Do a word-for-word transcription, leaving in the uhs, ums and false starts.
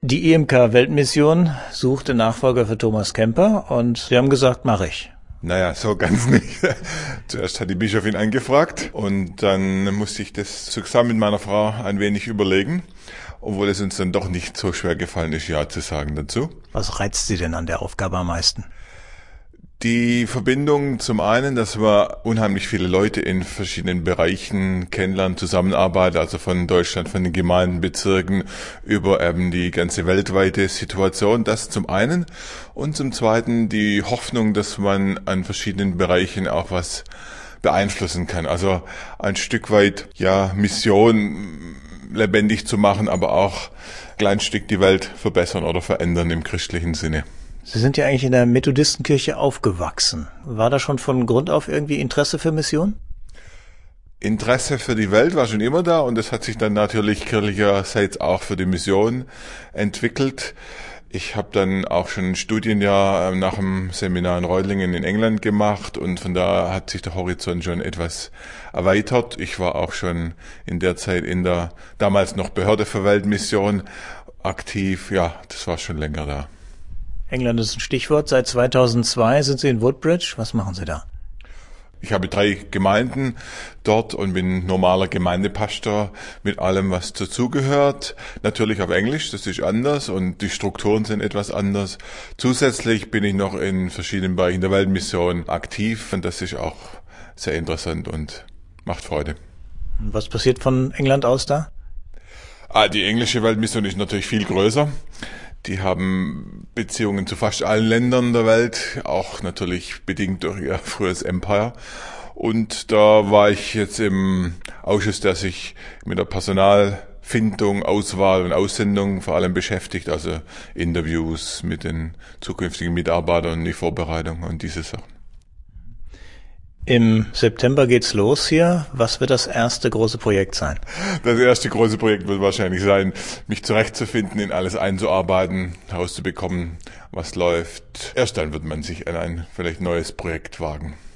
Die I M K-Weltmission suchte Nachfolger für Thomas Kemper und Sie haben gesagt, mache ich. Naja, so ganz nicht. Zuerst hat die Bischofin angefragt und dann musste ich das zusammen mit meiner Frau ein wenig überlegen, obwohl es uns dann doch nicht so schwer gefallen ist, Ja zu sagen dazu. Was reizt Sie denn an der Aufgabe am meisten? Die Verbindung zum einen, dass wir unheimlich viele Leute in verschiedenen Bereichen kennenlernen, zusammenarbeiten, also von Deutschland, von den Gemeinden, Bezirken über eben die ganze weltweite Situation, das zum einen. Und zum zweiten die Hoffnung, dass man an verschiedenen Bereichen auch was beeinflussen kann. Also ein Stück weit, ja, Mission lebendig zu machen, aber auch ein kleines Stück die Welt verbessern oder verändern im christlichen Sinne. Sie sind ja eigentlich in der Methodistenkirche aufgewachsen. War da schon von Grund auf irgendwie Interesse für Mission? Interesse für die Welt war schon immer da und es hat sich dann natürlich kirchlicherseits auch für die Mission entwickelt. Ich habe dann auch schon ein Studienjahr nach dem Seminar in Reutlingen in England gemacht und von da hat sich der Horizont schon etwas erweitert. Ich war auch schon in der Zeit in der damals noch Behörde für Weltmission aktiv. Ja, das war schon länger da. England ist ein Stichwort. Seit zweitausendzwei sind Sie in Woodbridge. Was machen Sie da? Ich habe drei Gemeinden dort und bin normaler Gemeindepastor mit allem, was dazugehört. Natürlich auf Englisch, das ist anders und die Strukturen sind etwas anders. Zusätzlich bin ich noch in verschiedenen Bereichen der Weltmission aktiv und das ist auch sehr interessant und macht Freude. Was passiert von England aus da? Ah, die englische Weltmission ist natürlich viel größer. Die haben Beziehungen zu fast allen Ländern der Welt, auch natürlich bedingt durch ihr frühes Empire. Und da war ich jetzt im Ausschuss, der sich mit der Personalfindung, Auswahl und Aussendung vor allem beschäftigt, also Interviews mit den zukünftigen Mitarbeitern, die Vorbereitung und diese Sachen. Im September geht's los hier. Was wird das erste große Projekt sein? Das erste große Projekt wird wahrscheinlich sein, mich zurechtzufinden, in alles einzuarbeiten, herauszubekommen, was läuft. Erst dann wird man sich an ein vielleicht neues Projekt wagen.